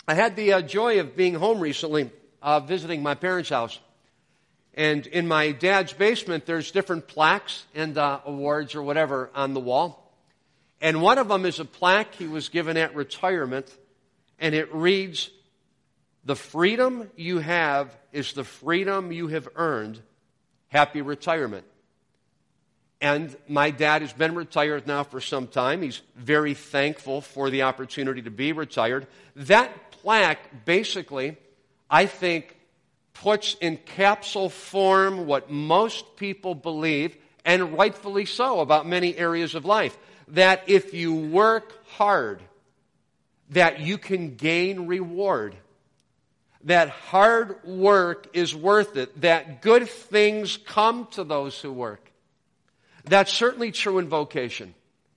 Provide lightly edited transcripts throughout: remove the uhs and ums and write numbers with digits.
I had the joy of being home recently, visiting my parents' house. And in my dad's basement, there's different plaques and awards or whatever on the wall. And one of them is a plaque he was given at retirement, and it reads, "The freedom you have is the freedom you have earned. Happy retirement." And my dad has been retired now for some time. He's very thankful for the opportunity to be retired. That plaque basically, I think, puts in capsule form what most people believe, and rightfully so, about many areas of life. That if you work hard, that you can gain reward. That hard work is worth it. That good things come to those who work. That's certainly true in vocation.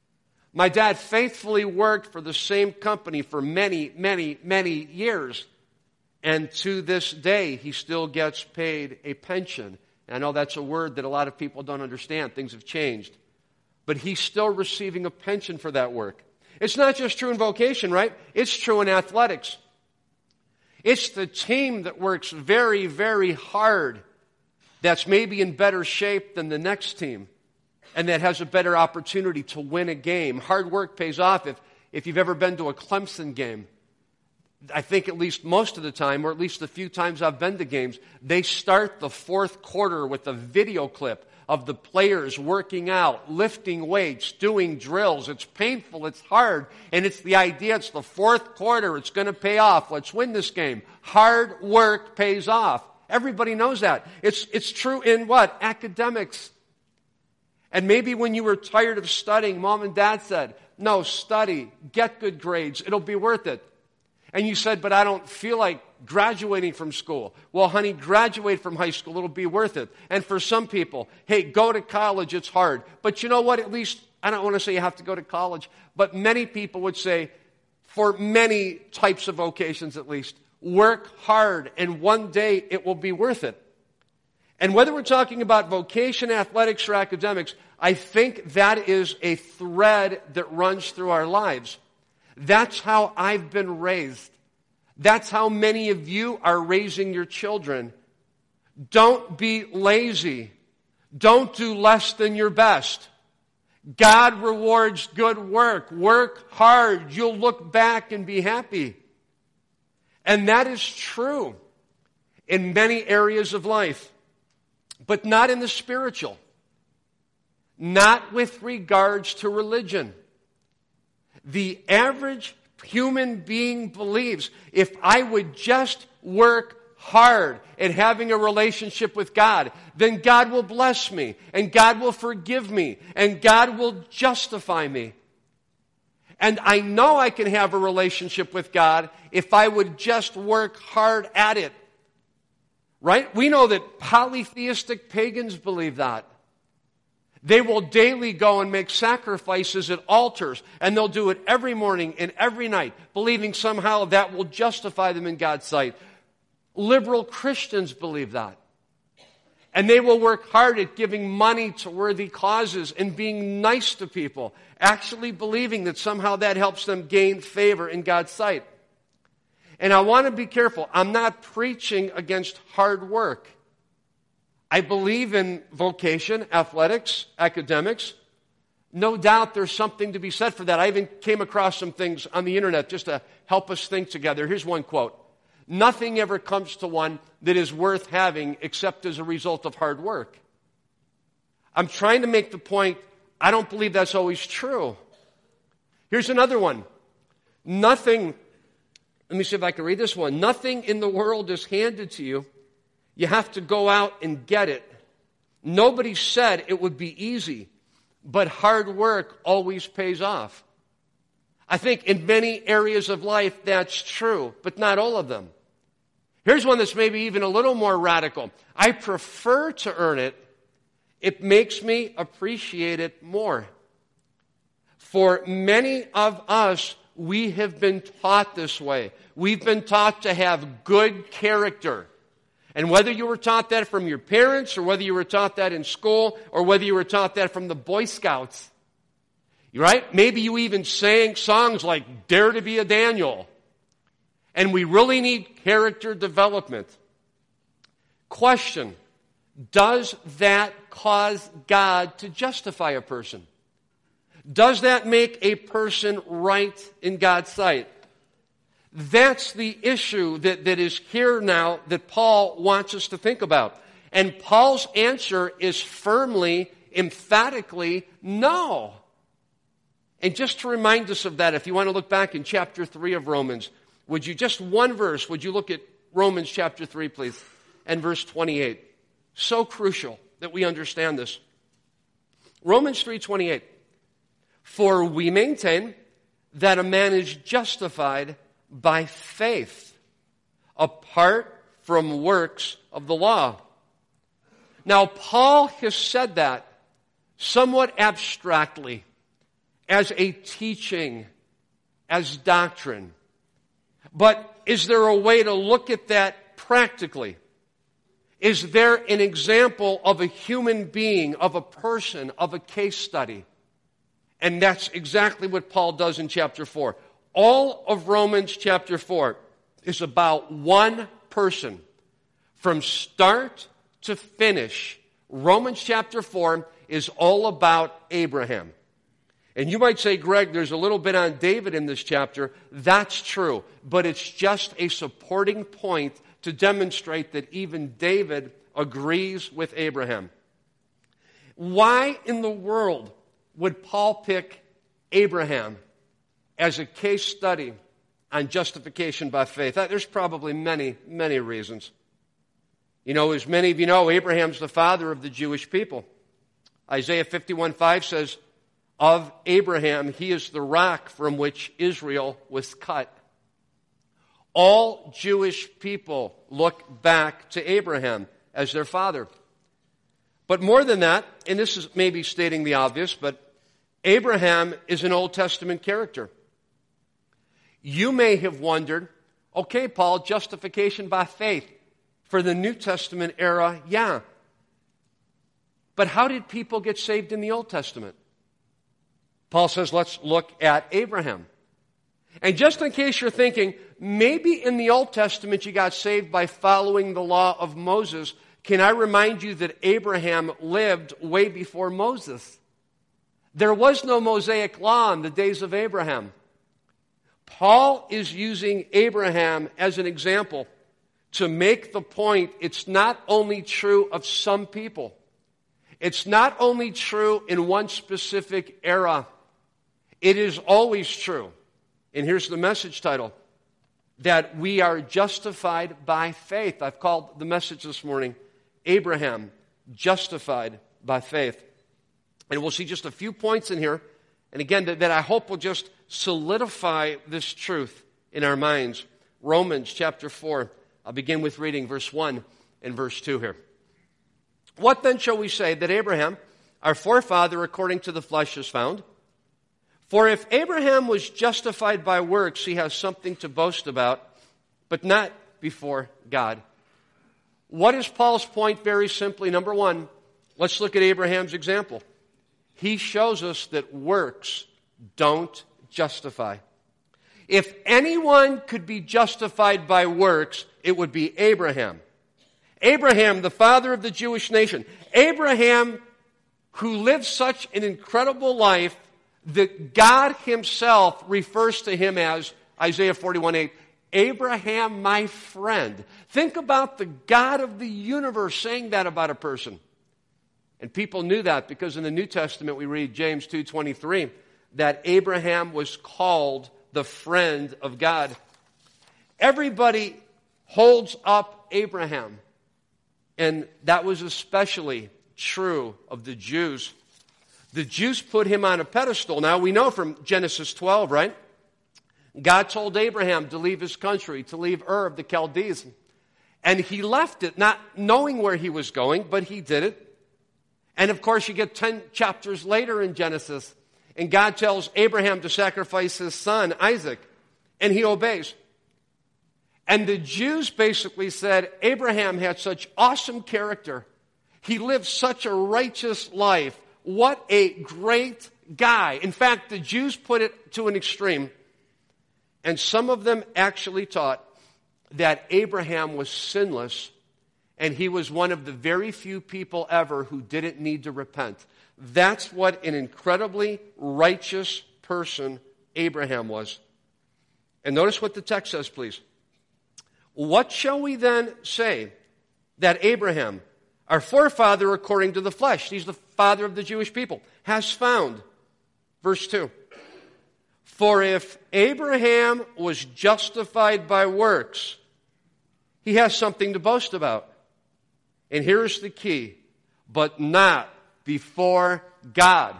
My dad faithfully worked for the same company for many, many, many years. And to this day, he still gets paid a pension. And I know that's a word that a lot of people don't understand. Things have changed. But he's still receiving a pension for that work. It's not just true in vocation, right? It's true in athletics. It's the team that works very, very hard that's maybe in better shape than the next team and that has a better opportunity to win a game. Hard work pays off. If you've ever been to a Clemson game, I think at least most of the time, or at least the few times I've been to games, they start the fourth quarter with a video clip of the players working out, lifting weights, doing drills. It's painful, it's hard, and it's the idea, it's the fourth quarter, it's going to pay off. Let's win this game. Hard work pays off. Everybody knows that. It's true in what? Academics. And maybe when you were tired of studying, mom and dad said, no, study, get good grades, it'll be worth it. And you said, but I don't feel like graduating from school. Well, honey, graduate from high school. It'll be worth it. And for some people, hey, go to college. It's hard. But you know what? At least, I don't want to say you have to go to college, but many people would say, for many types of vocations at least, work hard, and one day it will be worth it. And whether we're talking about vocation, athletics, or academics, I think that is a thread that runs through our lives. That's how I've been raised. That's how many of you are raising your children. Don't be lazy. Don't do less than your best. God rewards good work. Work hard. You'll look back and be happy. And that is true in many areas of life, but not in the spiritual. Not with regards to religion. The average human being believes if I would just work hard at having a relationship with God, then God will bless me, and God will forgive me, and God will justify me. And I know I can have a relationship with God if I would just work hard at it. Right? We know that polytheistic pagans believe that. They will daily go and make sacrifices at altars, and they'll do it every morning and every night, believing somehow that will justify them in God's sight. Liberal Christians believe that. And they will work hard at giving money to worthy causes and being nice to people, actually believing that somehow that helps them gain favor in God's sight. And I want to be careful. I'm not preaching against hard work. I believe in vocation, athletics, academics. No doubt there's something to be said for that. I even came across some things on the internet just to help us think together. Here's one quote. Nothing ever comes to one that is worth having except as a result of hard work. I'm trying to make the point, I don't believe that's always true. Here's another one. Nothing, let me see if I can read this one. Nothing in the world is handed to you. You have to go out and get it. Nobody said it would be easy, but hard work always pays off. I think in many areas of life that's true, but not all of them. Here's one that's maybe even a little more radical. I prefer to earn it. It makes me appreciate it more. For many of us, we have been taught this way. We've been taught to have good character. And whether you were taught that from your parents, or whether you were taught that in school, or whether you were taught that from the Boy Scouts, right? Maybe you even sang songs like Dare to be a Daniel. And we really need character development. Question: does that cause God to justify a person? Does that make a person right in God's sight? That's the issue that is here now that Paul wants us to think about. And Paul's answer is firmly, emphatically, no. And just to remind us of that, if you want to look back in chapter 3 of Romans, would you, just one verse, would you look at Romans chapter 3, please, and verse 28. So crucial that we understand this. Romans 3:28. For we maintain that a man is justified by faith, apart from works of the law. Now, Paul has said that somewhat abstractly, as a teaching, as doctrine. But is there a way to look at that practically? Is there an example of a human being, of a person, of a case study? And that's exactly what Paul does in chapter 4. All of Romans chapter 4 is about one person. From start to finish, Romans chapter 4 is all about Abraham. And you might say, Greg, there's a little bit on David in this chapter. That's true. But it's just a supporting point to demonstrate that even David agrees with Abraham. Why in the world would Paul pick Abraham as a case study on justification by faith? There's probably many, many reasons. You know, as many of you know, Abraham's the father of the Jewish people. Isaiah 51:5 says, of Abraham, he is the rock from which Israel was cut. All Jewish people look back to Abraham as their father. But more than that, and this is maybe stating the obvious, but Abraham is an Old Testament character. You may have wondered, okay, Paul, justification by faith for the New Testament era, yeah. But how did people get saved in the Old Testament? Paul says, let's look at Abraham. And just in case you're thinking, maybe in the Old Testament you got saved by following the law of Moses, can I remind you that Abraham lived way before Moses? There was no Mosaic law in the days of Abraham. Paul is using Abraham as an example to make the point it's not only true of some people. It's not only true in one specific era. It is always true. And here's the message title, that we are justified by faith. I've called the message this morning, Abraham, justified by faith. And we'll see just a few points in here, and again, that I hope will just solidify this truth in our minds. Romans chapter 4, I'll begin with reading verse 1 and verse 2 here. What then shall we say that Abraham, our forefather according to the flesh, is found? For if Abraham was justified by works, he has something to boast about, but not before God. What is Paul's point? Very simply, number one, let's look at Abraham's example. He shows us that works don't justify. If anyone could be justified by works, it would be Abraham. Abraham, the father of the Jewish nation. Abraham, who lived such an incredible life that God himself refers to him as, Isaiah 41:8, Abraham, my friend. Think about the God of the universe saying that about a person. And people knew that because in the New Testament we read James 2:23 that Abraham was called the friend of God. Everybody holds up Abraham. And that was especially true of the Jews. The Jews put him on a pedestal. Now we know from Genesis 12, right? God told Abraham to leave his country, to leave Ur of the Chaldees. And he left it, not knowing where he was going, but he did it. And of course, you get 10 chapters later in Genesis, and God tells Abraham to sacrifice his son, Isaac, and he obeys. And the Jews basically said, Abraham had such awesome character. He lived such a righteous life. What a great guy. In fact, the Jews put it to an extreme, and some of them actually taught that Abraham was sinless, and he was one of the very few people ever who didn't need to repent. That's what an incredibly righteous person Abraham was. And notice what the text says, please. What shall we then say that Abraham, our forefather according to the flesh, he's the father of the Jewish people, has found? Verse 2. For if Abraham was justified by works, he has something to boast about. And here's the key, but not before God.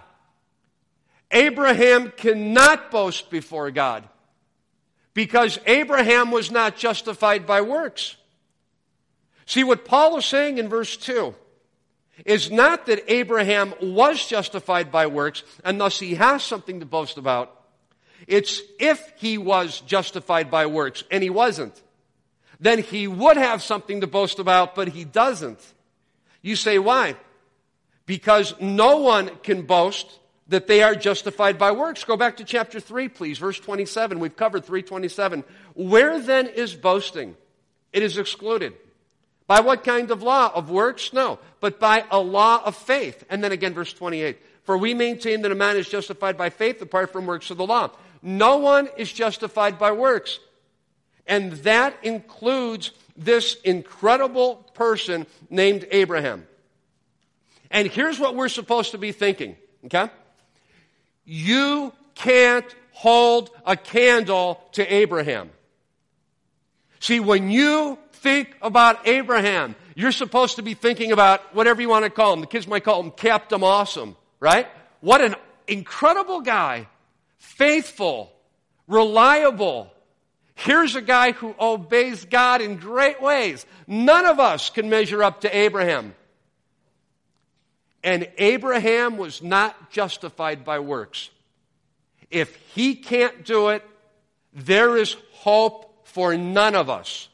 Abraham cannot boast before God because Abraham was not justified by works. See, what Paul is saying in verse 2 is not that Abraham was justified by works and thus he has something to boast about. It's if he was justified by works and he wasn't, then he would have something to boast about, but he doesn't. You say, why? Because no one can boast that they are justified by works. Go back to chapter 3, please, verse 27. We've covered 3:27. Where then is boasting? It is excluded. By what kind of law? Of works? No, but by a law of faith. And then again, verse 28. For we maintain that a man is justified by faith apart from works of the law. No one is justified by works. And that includes this incredible person named Abraham. And here's what we're supposed to be thinking, okay? You can't hold a candle to Abraham. See, when you think about Abraham, you're supposed to be thinking about whatever you want to call him. The kids might call him Captain Awesome, right? What an incredible guy. Faithful, reliable. Here's a guy who obeys God in great ways. None of us can measure up to Abraham. And Abraham was not justified by works. If he can't do it, there is hope for none of us.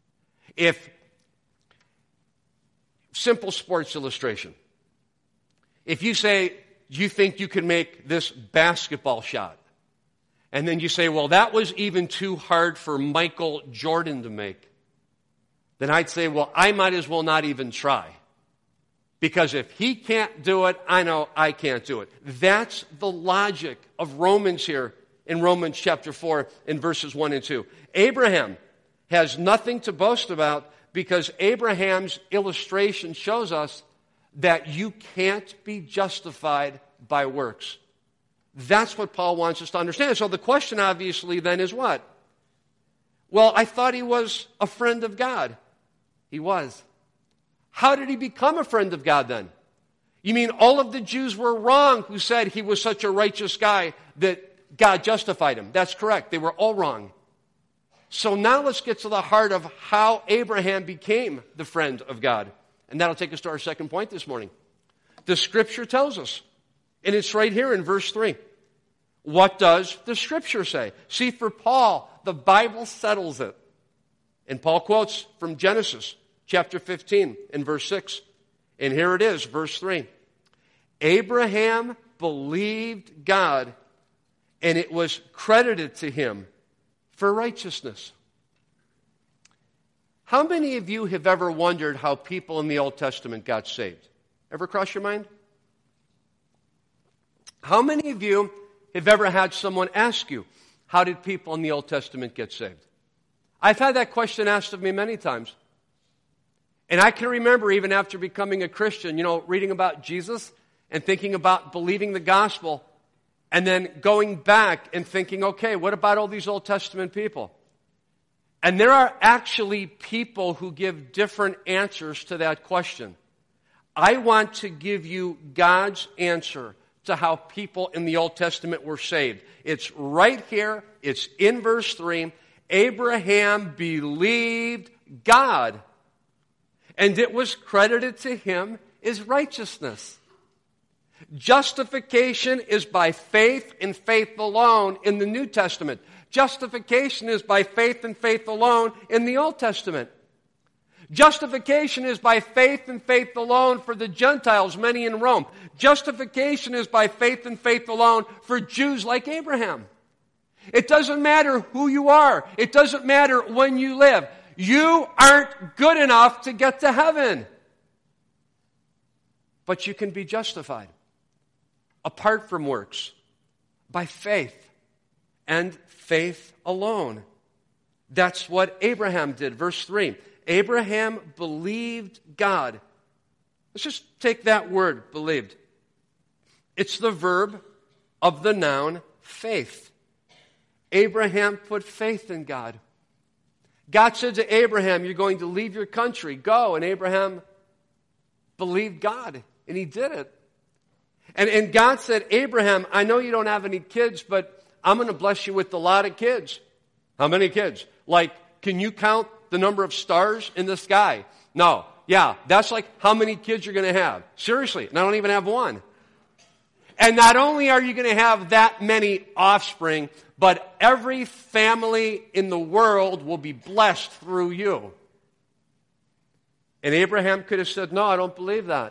Simple sports illustration. If you say, you think you can make this basketball shot, and then you say, well, that was even too hard for Michael Jordan to make, then I'd say, well, I might as well not even try. Because if he can't do it, I know I can't do it. That's the logic of Romans here in Romans chapter 4 in verses 1 and 2. Abraham has nothing to boast about because Abraham's illustration shows us that you can't be justified by works. That's what Paul wants us to understand. So the question obviously then is what? Well, I thought he was a friend of God. He was. How did he become a friend of God then? You mean all of the Jews were wrong who said he was such a righteous guy that God justified him? That's correct. They were all wrong. So now let's get to the heart of how Abraham became the friend of God. And that'll take us to our second point this morning. The Scripture tells us, and it's right here in verse 3. What does the Scripture say? See, for Paul, the Bible settles it. And Paul quotes from Genesis chapter 15 and verse 6. And here it is, verse 3. Abraham believed God, and it was credited to him for righteousness. How many of you have ever wondered how people in the Old Testament got saved? Ever cross your mind? How many of you have ever had someone ask you, how did people in the Old Testament get saved? I've had that question asked of me many times. And I can remember even after becoming a Christian, reading about Jesus and thinking about believing the gospel and then going back and thinking, okay, what about all these Old Testament people? And there are actually people who give different answers to that question. I want to give you God's answer to how people in the Old Testament were saved. It's right here. It's in verse 3. Abraham believed God, and it was credited to him as righteousness. Justification is by faith and faith alone in the New Testament. Justification is by faith and faith alone in the Old Testament. Justification is by faith and faith alone for the Gentiles, many in Rome. Justification is by faith and faith alone for Jews like Abraham. It doesn't matter who you are. It doesn't matter when you live. You aren't good enough to get to heaven. But you can be justified apart from works by faith and faith alone. That's what Abraham did. Verse 3. Abraham believed God. Let's just take that word, believed. It's the verb of the noun faith. Abraham put faith in God. God said to Abraham, you're going to leave your country. Go. And Abraham believed God, and he did it. And God said, Abraham, I know you don't have any kids, but I'm going to bless you with a lot of kids. How many kids? Like, can you count the number of stars in the sky? No. Yeah, that's like how many kids you're going to have. Seriously, and I don't even have one. And not only are you going to have that many offspring, but every family in the world will be blessed through you. And Abraham could have said, no, I don't believe that.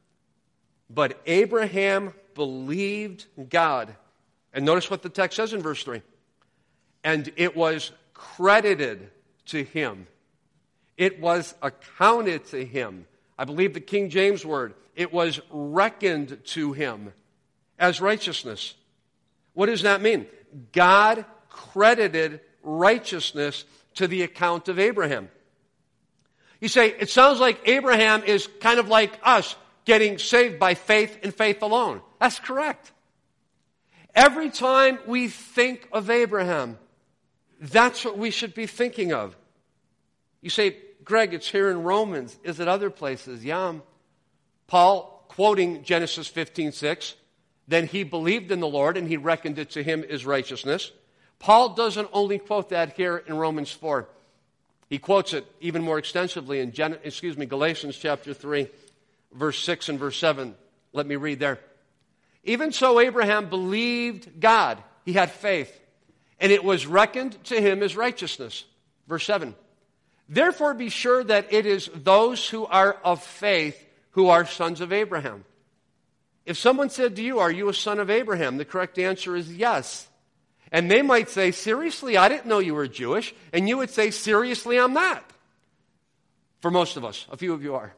But Abraham believed God. And notice what the text says in verse 3. And it was credited to him. It was accounted to him. I believe the King James word. It was reckoned to him as righteousness. What does that mean? God credited righteousness to the account of Abraham. You say, it sounds like Abraham is kind of like us, getting saved by faith and faith alone. That's correct. Every time we think of Abraham, that's what we should be thinking of. You say, Greg, it's here in Romans. Is it other places? Yeah. Paul, quoting Genesis 15:6, then he believed in the Lord and he reckoned it to him as righteousness. Paul doesn't only quote that here in Romans 4. He quotes it even more extensively in Galatians chapter 3, verse 6 and verse 7. Let me read there. Even so, Abraham believed God. He had faith. And it was reckoned to him as righteousness. Verse 7. Therefore be sure that it is those who are of faith who are sons of Abraham. If someone said to you, are you a son of Abraham? The correct answer is yes. And they might say, seriously, I didn't know you were Jewish. And you would say, seriously, I'm not. For most of us, a few of you are.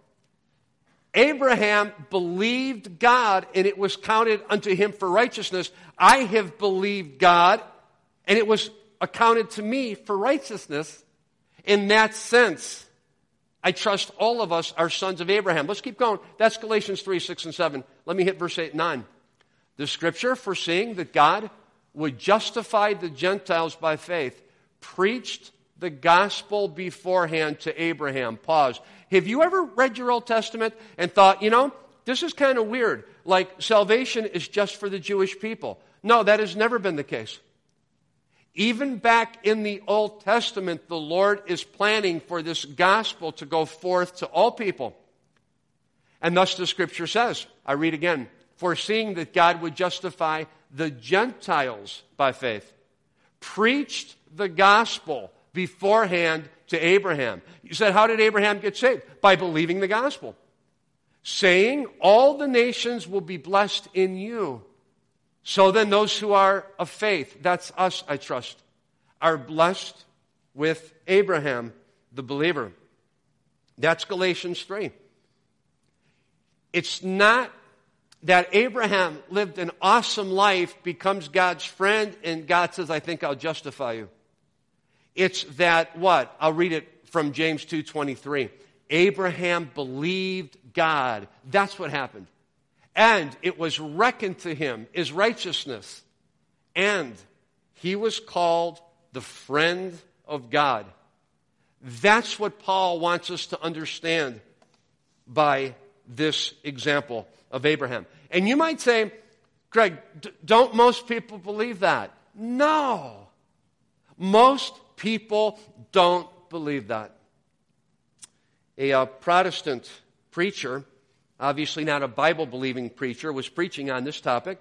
Abraham believed God, and it was counted unto him for righteousness. I have believed God, and it was accounted to me for righteousness. In that sense, I trust all of us are sons of Abraham. Let's keep going. That's Galatians 3, 6, and 7. Let me hit verse 8 and 9. The scripture, foreseeing that God would justify the Gentiles by faith, preached the gospel beforehand to Abraham. Pause. Have you ever read your Old Testament and thought, this is kind of weird. Like salvation is just for the Jewish people. No, that has never been the case. Even back in the Old Testament, the Lord is planning for this gospel to go forth to all people. And thus the scripture says, I read again, foreseeing that God would justify the Gentiles by faith, preached the gospel beforehand to Abraham. You said, how did Abraham get saved? By believing the gospel. Saying, all the nations will be blessed in you. So then those who are of faith, that's us, I trust, are blessed with Abraham, the believer. That's Galatians 3. It's not that Abraham lived an awesome life, becomes God's friend, and God says, I think I'll justify you. It's that what? I'll read it from James 2:23. Abraham believed God. That's what happened. And it was reckoned to him as righteousness. And he was called the friend of God. That's what Paul wants us to understand by this example of Abraham. And you might say, Greg, don't most people believe that? No. Most people don't believe that. A Protestant preacher, obviously not a Bible-believing preacher, was preaching on this topic.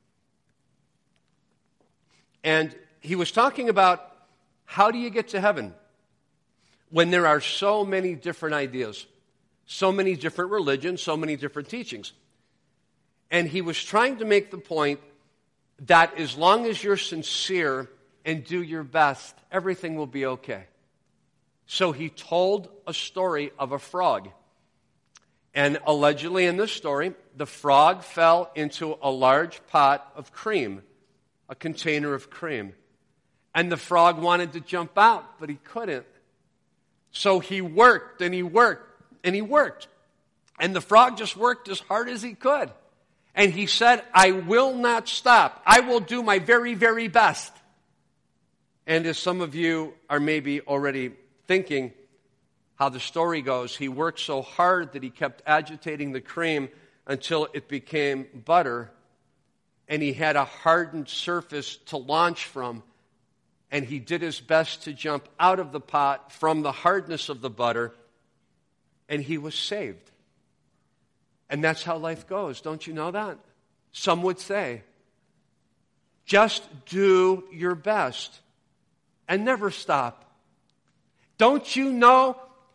And he was talking about how do you get to heaven when there are so many different ideas, so many different religions, so many different teachings. And he was trying to make the point that as long as you're sincere and do your best. Everything will be okay. So he told a story of a frog. And allegedly in this story, the frog fell into a large pot of cream, a container of cream. And the frog wanted to jump out, but he couldn't. So he worked and he worked and he worked. And the frog just worked as hard as he could. And he said, I will not stop. I will do my very, very best. And as some of you are maybe already thinking how the story goes, he worked so hard that he kept agitating the cream until it became butter. And he had a hardened surface to launch from. And he did his best to jump out of the pot from the hardness of the butter. And he was saved. And that's how life goes. Don't you know that? Some would say, just do your best and never stop. Don't you know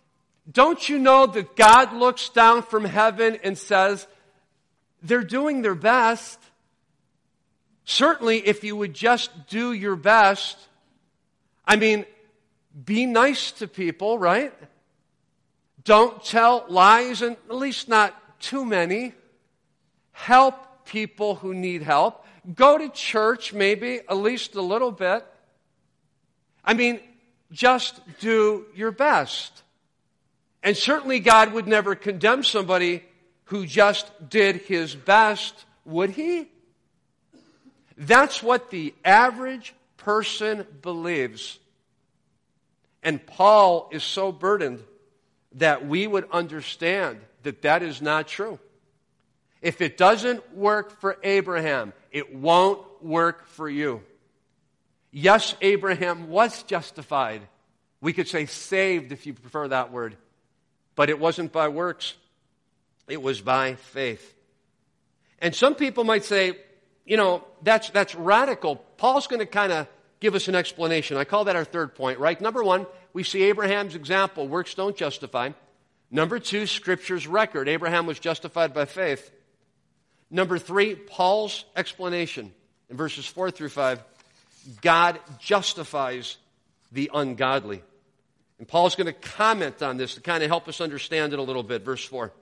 that God looks down from heaven and says, they're doing their best? Certainly, if you would just do your best, I mean, be nice to people, right? Don't tell lies, and at least not too many. Help people who need help. Go to church maybe at least a little bit. I mean, just do your best. And certainly God would never condemn somebody who just did his best, would he? That's what the average person believes. And Paul is so burdened that we would understand that that is not true. If it doesn't work for Abraham, it won't work for you. Yes, Abraham was justified. We could say saved if you prefer that word. But it wasn't by works. It was by faith. And some people might say, that's radical. Paul's going to kind of give us an explanation. I call that our third point, right? Number one, we see Abraham's example. Works don't justify. Number two, Scripture's record. Abraham was justified by faith. Number three, Paul's explanation. In verses 4 through 5, God justifies the ungodly. And Paul's going to comment on this to kind of help us understand it a little bit. Verse 4.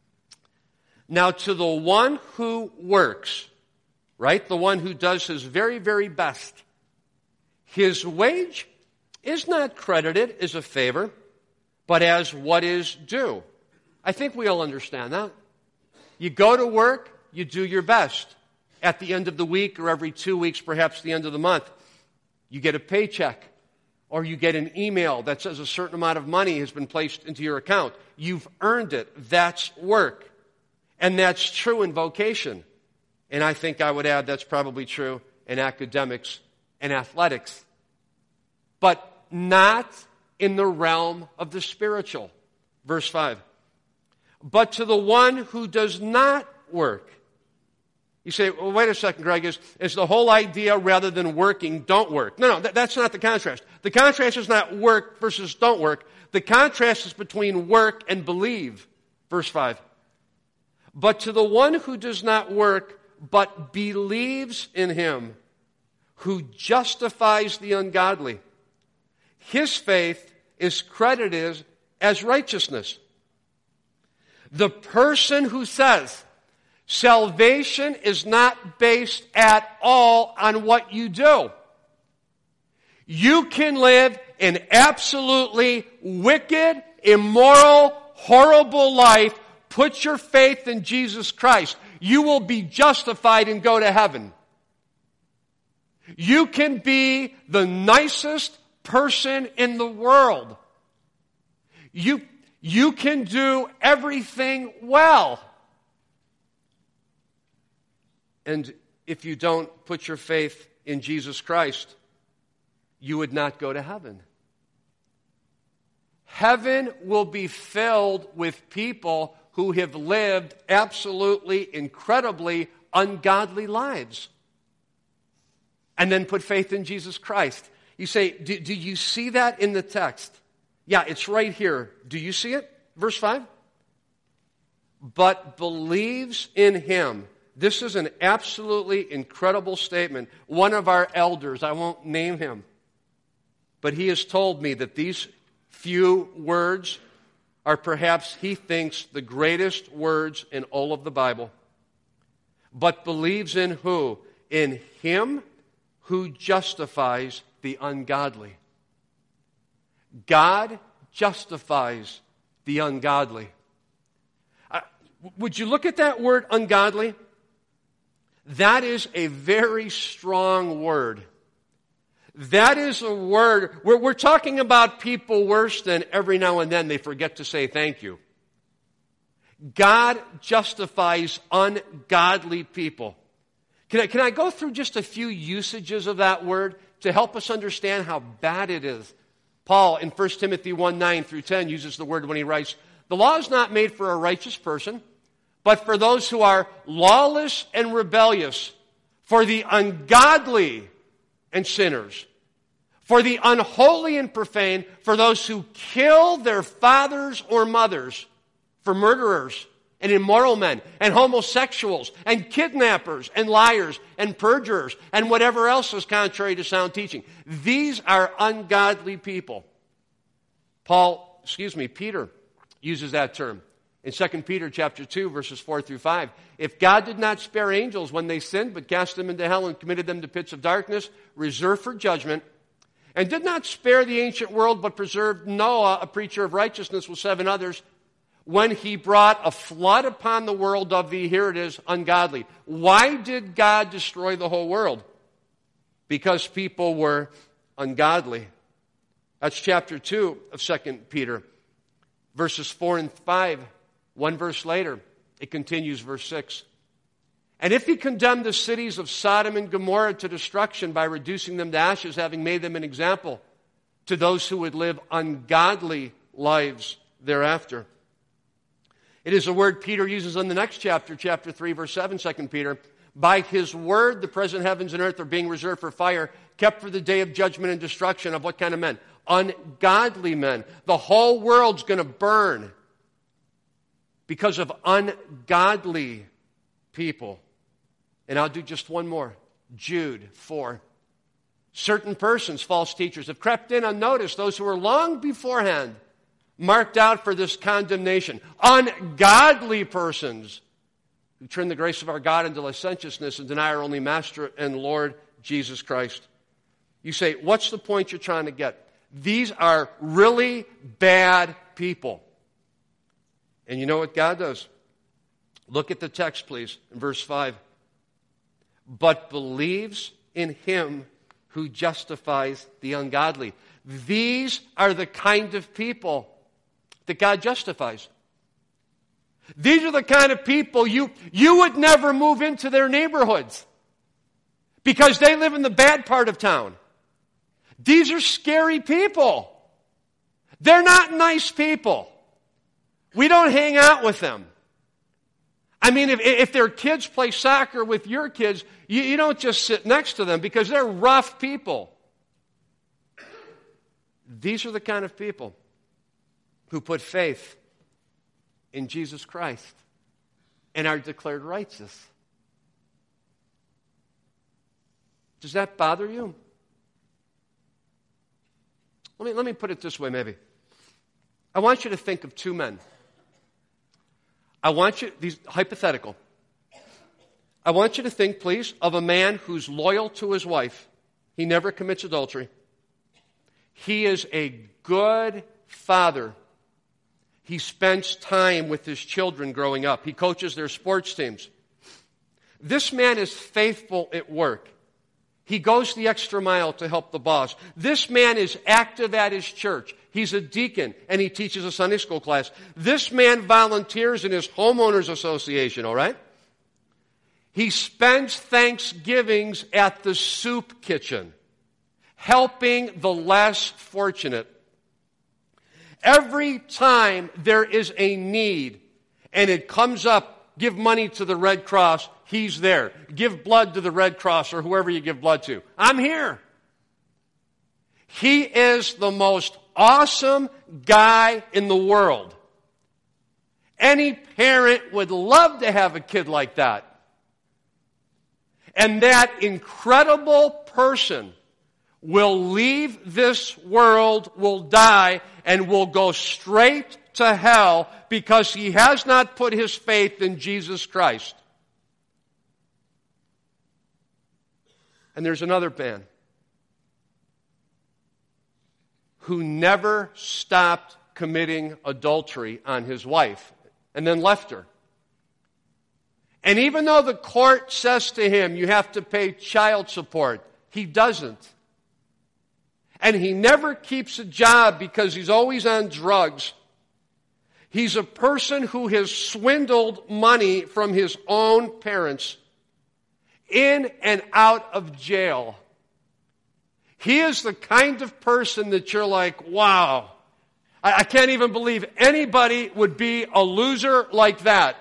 Now to the one who works, right? The one who does his very, very best, his wage is not credited as a favor, but as what is due. I think we all understand that. You go to work, you do your best. At the end of the week or every 2 weeks, perhaps the end of the month, you get a paycheck or you get an email that says a certain amount of money has been placed into your account. You've earned it. That's work. And that's true in vocation. And I think I would add that's probably true in academics and athletics. But not in the realm of the spiritual. Verse 5. But to the one who does not work. You say, well, wait a second, Greg, is the whole idea rather than working, don't work? No, that's not the contrast. The contrast is not work versus don't work. The contrast is between work and believe. Verse 5. But to the one who does not work, but believes in him who justifies the ungodly, his faith is credited as righteousness. The person who says salvation is not based at all on what you do. You can live an absolutely wicked, immoral, horrible life. Put your faith in Jesus Christ. You will be justified and go to heaven. You can be the nicest person in the world. You can do everything well. And if you don't put your faith in Jesus Christ, you would not go to heaven. Heaven will be filled with people who have lived absolutely, incredibly ungodly lives. And then put faith in Jesus Christ. You say, do you see that in the text? Yeah, it's right here. Do you see it? Verse 5. But believes in him This is an absolutely incredible statement. One of our elders, I won't name him, but he has told me that these few words are perhaps, he thinks, the greatest words in all of the Bible. But believes in who? In him who justifies the ungodly. God justifies the ungodly. Would you look at that word, ungodly? That is a very strong word. That is a word, we're talking about people worse than every now and then they forget to say thank you. God justifies ungodly people. Can I go through just a few usages of that word to help us understand how bad it is? Paul in 1 Timothy 1:9 through 10 uses the word when he writes, "The law is not made for a righteous person, but for those who are lawless and rebellious, for the ungodly and sinners, for the unholy and profane, for those who kill their fathers or mothers, for murderers and immoral men and homosexuals and kidnappers and liars and perjurers and whatever else is contrary to sound teaching." These are ungodly people. Peter uses that term in 2 Peter chapter 2, verses 4 through 5. "If God did not spare angels when they sinned, but cast them into hell and committed them to pits of darkness, reserved for judgment, and did not spare the ancient world, but preserved Noah, a preacher of righteousness, with 7 others, when he brought a flood upon the world of the," here it is, "ungodly." Why did God destroy the whole world? Because people were ungodly. That's chapter 2 of 2 Peter, verses 4 and 5. One verse later, it continues, verse 6. "And if he condemned the cities of Sodom and Gomorrah to destruction by reducing them to ashes, having made them an example to those who would live ungodly lives thereafter." It is a word Peter uses in the next chapter, chapter 3, verse 7, 2 Peter. "By his word, the present heavens and earth are being reserved for fire, kept for the day of judgment and destruction of" what kind of men? Ungodly men. The whole world's going to burn because of ungodly people. And I'll do just one more. Jude 4. "Certain persons, false teachers, have crept in unnoticed, those who were long beforehand marked out for this condemnation. Ungodly persons who turn the grace of our God into licentiousness and deny our only Master and Lord Jesus Christ." You say, what's the point you're trying to get? These are really bad people. And you know what God does? Look at the text, please, in verse 5. "But believes in him who justifies the ungodly." These are the kind of people that God justifies. These are the kind of people you would never move into their neighborhoods because they live in the bad part of town. These are scary people. They're not nice people. We don't hang out with them. I mean, if their kids play soccer with your kids, you don't just sit next to them because they're rough people. These are the kind of people who put faith in Jesus Christ and are declared righteous. Does that bother you? Let me put it this way, maybe. I want you to think of 2 men. These hypothetical. I want you to think, please, of a man who's loyal to his wife. He never commits adultery. He is a good father. He spends time with his children growing up. He coaches their sports teams. This man is faithful at work. He goes the extra mile to help the boss. This man is active at his church. He's a deacon, and he teaches a Sunday school class. This man volunteers in his homeowners association, all right? He spends Thanksgivings at the soup kitchen, helping the less fortunate. Every time there is a need, and it comes up, give money to the Red Cross, he's there. Give blood to the Red Cross or whoever you give blood to. I'm here. He is the most awesome guy in the world. Any parent would love to have a kid like that. And that incredible person will leave this world, will die, and will go straight to hell because he has not put his faith in Jesus Christ. And there's another man who never stopped committing adultery on his wife and then left her. And even though the court says to him, you have to pay child support, he doesn't. And he never keeps a job because he's always on drugs. He's a person who has swindled money from his own parents in and out of jail. He is the kind of person that you're like, wow, I can't even believe anybody would be a loser like that.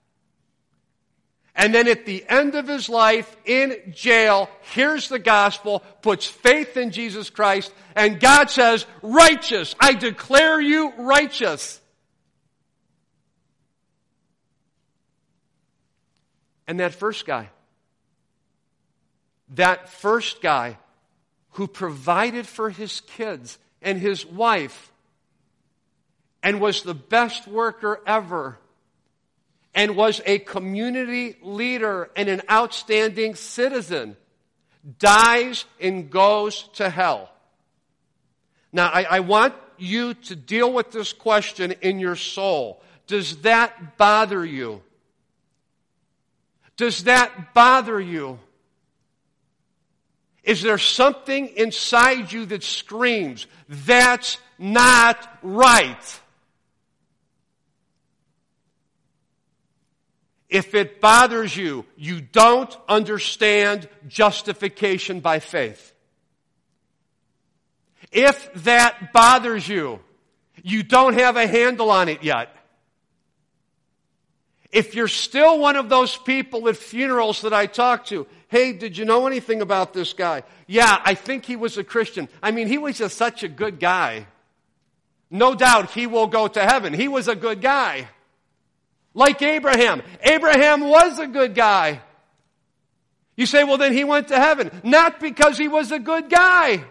And then at the end of his life in jail, hears the gospel, puts faith in Jesus Christ, and God says, righteous, I declare you righteous. And that first guy who provided for his kids and his wife and was the best worker ever and was a community leader and an outstanding citizen, dies and goes to hell. Now, I want you to deal with this question in your soul. Does that bother you? Does that bother you? Is there something inside you that screams, that's not right? If it bothers you, you don't understand justification by faith. If that bothers you, you don't have a handle on it yet. If you're still one of those people at funerals that I talk to, hey, did you know anything about this guy? Yeah, I think he was a Christian. I mean, he was just such a good guy. No doubt he will go to heaven. He was a good guy. Like Abraham. Abraham was a good guy. You say, well, then he went to heaven. Not because he was a good guy.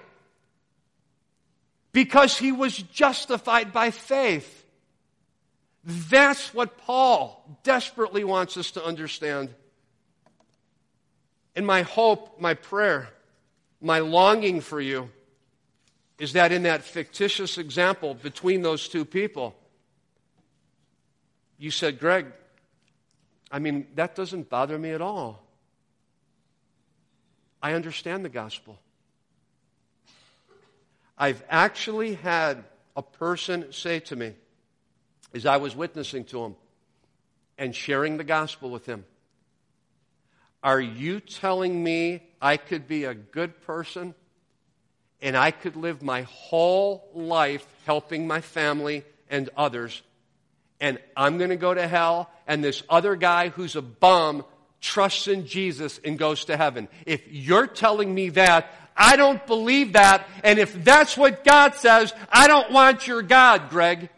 Because he was justified by faith. That's what Paul desperately wants us to understand. And my hope, my prayer, my longing for you is that in that fictitious example between those two people, you said, Greg, I mean, that doesn't bother me at all. I understand the gospel. I've actually had a person say to me, as I was witnessing to him and sharing the gospel with him, are you telling me I could be a good person and I could live my whole life helping my family and others, and I'm going to go to hell, and this other guy who's a bum trusts in Jesus and goes to heaven? If you're telling me that, I don't believe that, and if that's what God says, I don't want your God, Greg.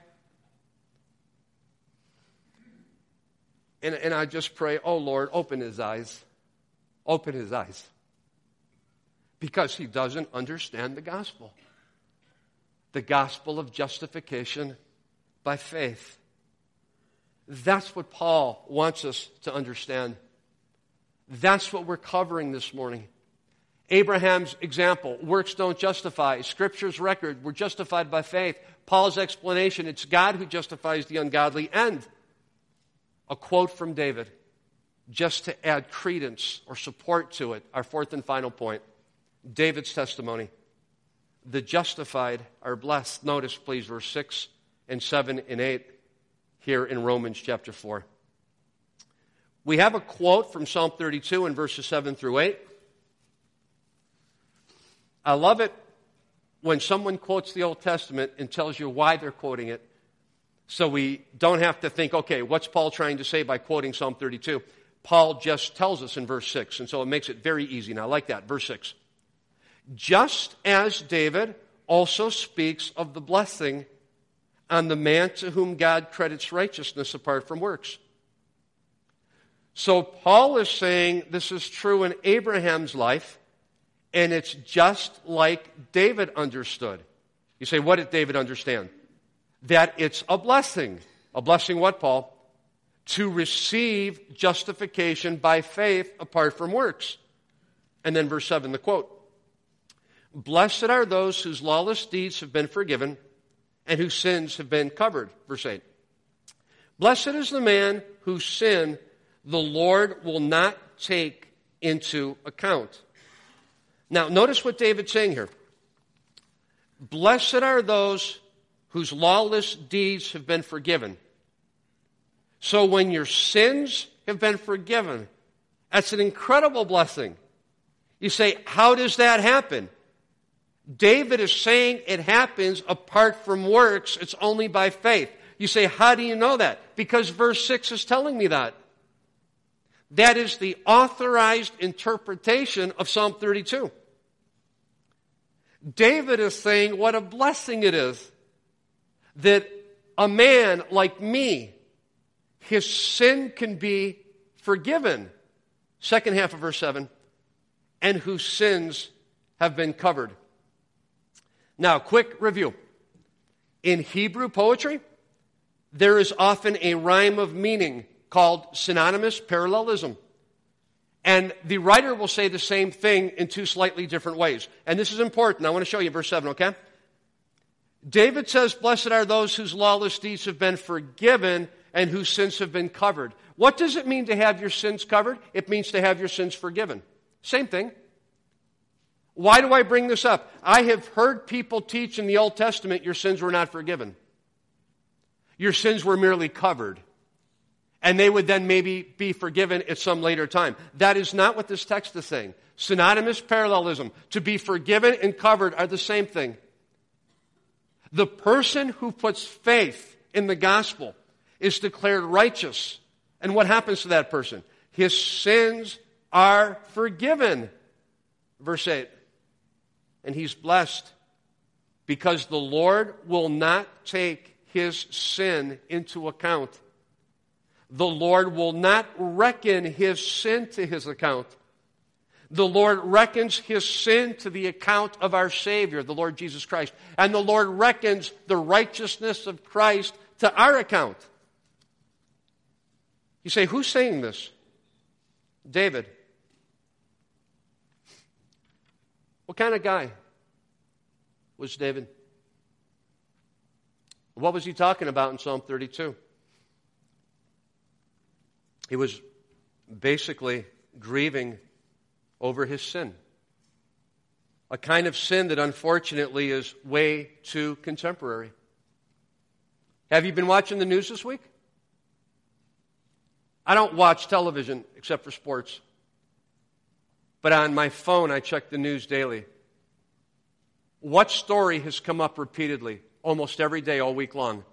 And I just pray, oh Lord, open his eyes. Open his eyes. Because he doesn't understand the gospel. The gospel of justification by faith. That's what Paul wants us to understand. That's what we're covering this morning. Abraham's example, works don't justify. Scripture's record, we're justified by faith. Paul's explanation, it's God who justifies the ungodly. And a quote from David, just to add credence or support to it, our fourth and final point. David's testimony. The justified are blessed. Notice, please, verse 6 and 7 and 8 here in Romans chapter 4. We have a quote from Psalm 32 in verses 7 through 8. I love it when someone quotes the Old Testament and tells you why they're quoting it. So we don't have to think, okay, what's Paul trying to say by quoting Psalm 32? Paul just tells us in verse 6, and so it makes it very easy. And I like that. Verse 6. Just as David also speaks of the blessing on the man to whom God credits righteousness apart from works. So Paul is saying this is true in Abraham's life, and it's just like David understood. You say, what did David understand? That it's a blessing. A blessing what, Paul? To receive justification by faith apart from works. And then verse 7, the quote. Blessed are those whose lawless deeds have been forgiven and whose sins have been covered. Verse 8. Blessed is the man whose sin the Lord will not take into account. Now, notice what David's saying here. Blessed are those whose lawless deeds have been forgiven. So when your sins have been forgiven, that's an incredible blessing. You say, how does that happen? David is saying it happens apart from works. It's only by faith. You say, how do you know that? Because verse 6 is telling me that. That is the authorized interpretation of Psalm 32. David is saying what a blessing it is that a man like me, his sin can be forgiven. Second half of verse 7. And whose sins have been covered. Now, quick review. In Hebrew poetry, there is often a rhyme of meaning called synonymous parallelism. And the writer will say the same thing in two slightly different ways. And this is important. I want to show you verse 7, okay? David says, blessed are those whose lawless deeds have been forgiven and whose sins have been covered. What does it mean to have your sins covered? It means to have your sins forgiven. Same thing. Why do I bring this up? I have heard people teach in the Old Testament your sins were not forgiven. Your sins were merely covered. And they would then maybe be forgiven at some later time. That is not what this text is saying. Synonymous parallelism. To be forgiven and covered are the same thing. The person who puts faith in the gospel is declared righteous. And what happens to that person? His sins are forgiven. Verse 8. And he's blessed because the Lord will not take his sin into account. The Lord will not reckon his sin to his account. The Lord reckons his sin to the account of our Savior, the Lord Jesus Christ. And the Lord reckons the righteousness of Christ to our account. You say, who's saying this? David. What kind of guy was David? What was he talking about in Psalm 32? He was basically grieving over his sin. A kind of sin that unfortunately is way too contemporary. Have you been watching the news this week? I don't watch television except for sports. But on my phone, I check the news daily. What story has come up repeatedly, almost every day, all week long?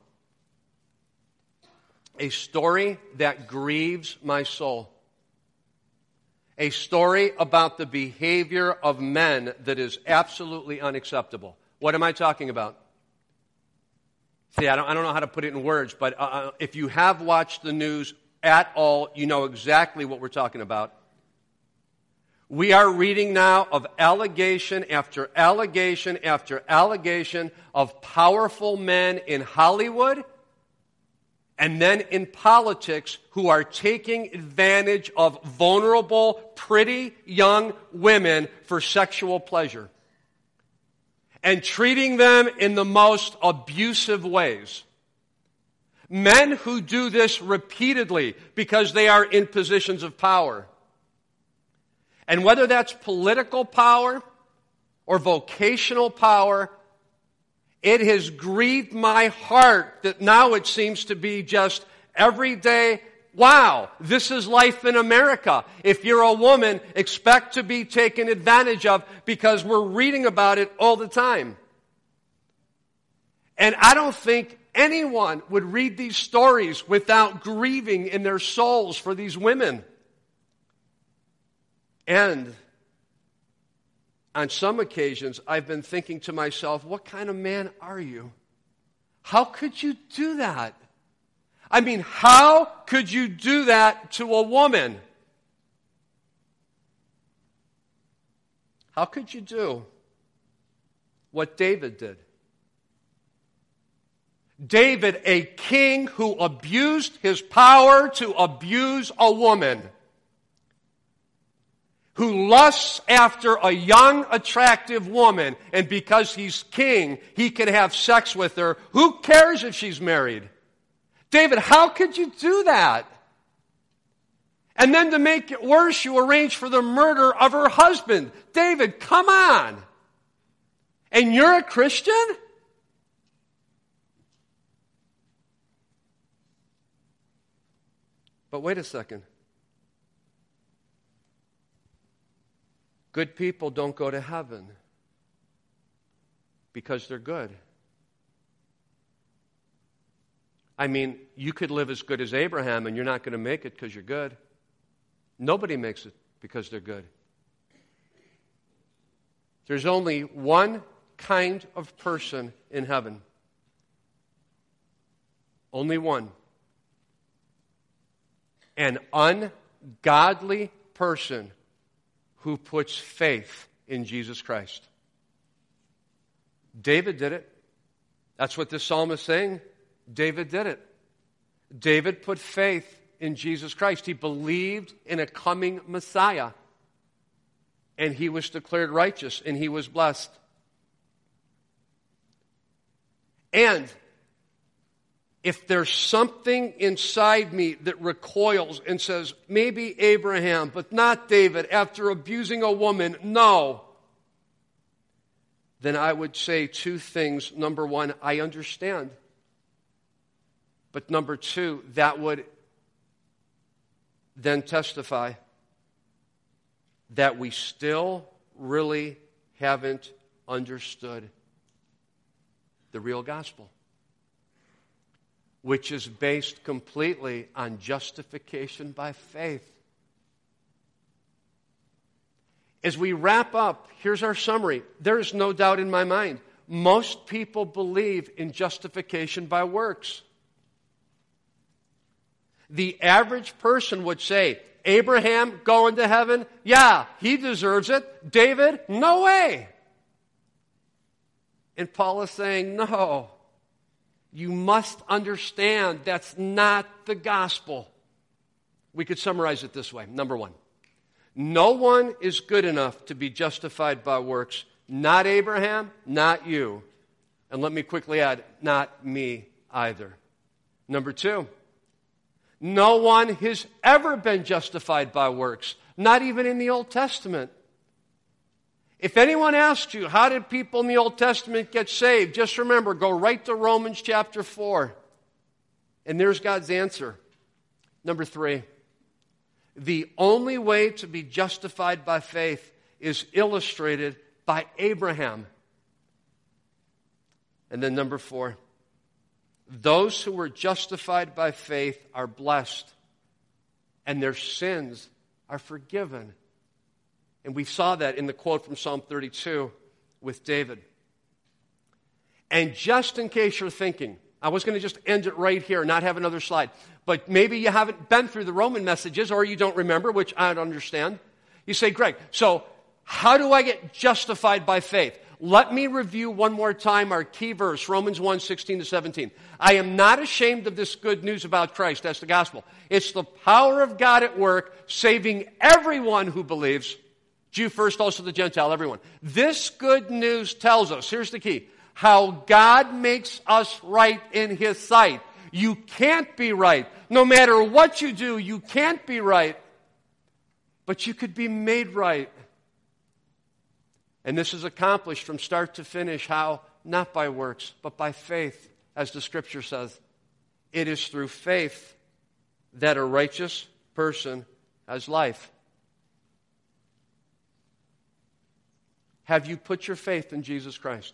A story that grieves my soul. A story about the behavior of men that is absolutely unacceptable. What am I talking about? See, I don't know how to put it in words, but if you have watched the news at all, you know exactly what we're talking about. We are reading now of allegation after allegation after allegation of powerful men in Hollywood and then in politics who are taking advantage of vulnerable, pretty young women for sexual pleasure and treating them in the most abusive ways. Men who do this repeatedly because they are in positions of power. And whether that's political power or vocational power, it has grieved my heart that now it seems to be just every day, wow, this is life in America. If you're a woman, expect to be taken advantage of because we're reading about it all the time. And I don't think anyone would read these stories without grieving in their souls for these women. And on some occasions, I've been thinking to myself, what kind of man are you? How could you do that? I mean, how could you do that to a woman? How could you do what David did? David, a king who abused his power to abuse a woman, who lusts after a young, attractive woman, and because he's king, he can have sex with her. Who cares if she's married? David, how could you do that? And then to make it worse, you arrange for the murder of her husband. David, come on. And you're a Christian? But wait a second. Good people don't go to heaven because they're good. I mean, you could live as good as Abraham and you're not going to make it because you're good. Nobody makes it because they're good. There's only one kind of person in heaven. Only one. An ungodly person who puts faith in Jesus Christ. David did it. That's what this psalm is saying. David did it. David put faith in Jesus Christ. He believed in a coming Messiah. And he was declared righteous, and he was blessed. And if there's something inside me that recoils and says, maybe Abraham, but not David, after abusing a woman, no, then I would say two things. Number one, I understand. But number two, that would then testify that we still really haven't understood the real gospel, which is based completely on justification by faith. As we wrap up, here's our summary. There is no doubt in my mind, most people believe in justification by works. The average person would say, Abraham going to heaven? Yeah, he deserves it. David? No way. And Paul is saying, no. You must understand that's not the gospel. We could summarize it this way. Number one, no one is good enough to be justified by works. Not Abraham, not you. And let me quickly add, not me either. Number two, no one has ever been justified by works, not even in the Old Testament. If anyone asks you, how did people in the Old Testament get saved? Just remember, go right to Romans chapter 4. And there's God's answer. Number three, the only way to be justified by faith is illustrated by Abraham. And then number four, those who were justified by faith are blessed, and their sins are forgiven. And we saw that in the quote from Psalm 32 with David. And just in case you're thinking, I was going to just end it right here, not have another slide, but maybe you haven't been through the Roman messages or you don't remember, which I don't understand. You say, Greg, so how do I get justified by faith? Let me review one more time our key verse, Romans 1:16-17. I am not ashamed of this good news about Christ. That's the gospel. It's the power of God at work, saving everyone who believes, Jew first, also the Gentile, everyone. This good news tells us, here's the key, how God makes us right in His sight. You can't be right. No matter what you do, you can't be right. But you could be made right. And this is accomplished from start to finish. How? Not by works, but by faith, as the Scripture says. It is through faith that a righteous person has life. Have you put your faith in Jesus Christ?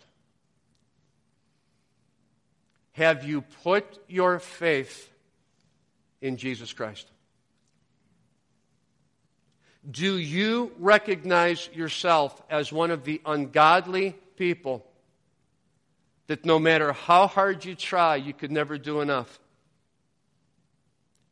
Have you put your faith in Jesus Christ? Do you recognize yourself as one of the ungodly people that no matter how hard you try, you could never do enough?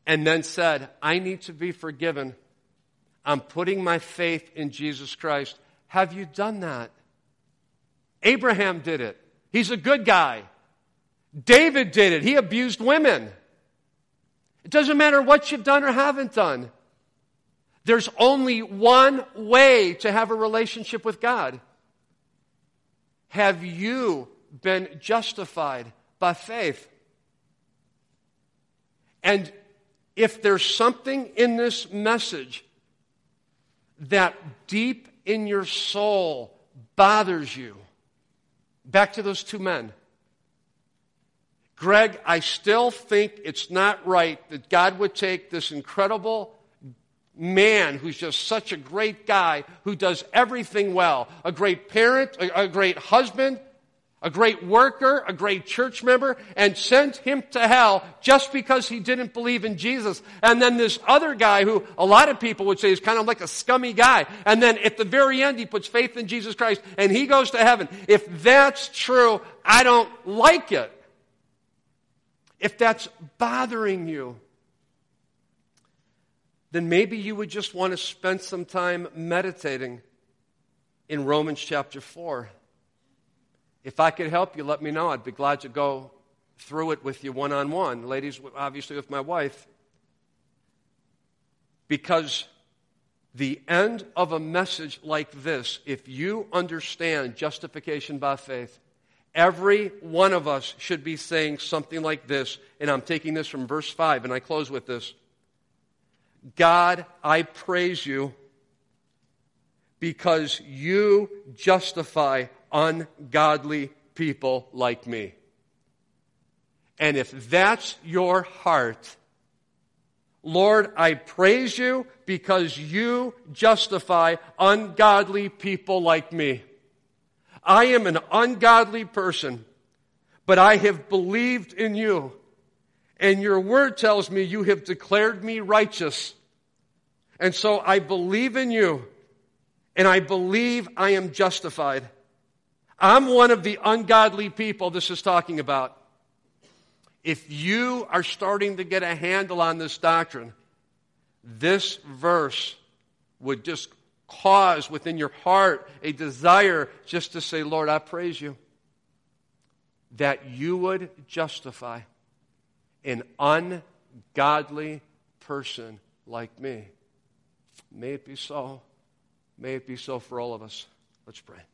and then said, I need to be forgiven. I'm putting my faith in Jesus Christ. Have you done that? Abraham did it. He's a good guy. David did it. He abused women. It doesn't matter what you've done or haven't done. There's only one way to have a relationship with God. Have you been justified by faith? And if there's something in this message that deep in your soul bothers you, back to those two men. Greg, I still think it's not right that God would take this incredible man who's just such a great guy who does everything well, a great parent, a great husband, a great worker, a great church member, and sent him to hell just because he didn't believe in Jesus. And then this other guy who a lot of people would say is kind of like a scummy guy. And then at the very end, he puts faith in Jesus Christ and he goes to heaven. If that's true, I don't like it. If that's bothering you, then maybe you would just want to spend some time meditating in Romans chapter 4. If I could help you, let me know. I'd be glad to go through it with you one-on-one. Ladies, obviously with my wife. Because the end of a message like this, if you understand justification by faith, every one of us should be saying something like this. And I'm taking this from verse 5, and I close with this. God, I praise you because you justify ungodly people like me. And if that's your heart, Lord, I praise you because you justify ungodly people like me. I am an ungodly person, but I have believed in you. And your word tells me you have declared me righteous. And so I believe in you, and I believe I am justified. I'm one of the ungodly people this is talking about. If you are starting to get a handle on this doctrine, this verse would just cause within your heart a desire just to say, Lord, I praise you. That you would justify an ungodly person like me. May it be so. May it be so for all of us. Let's pray.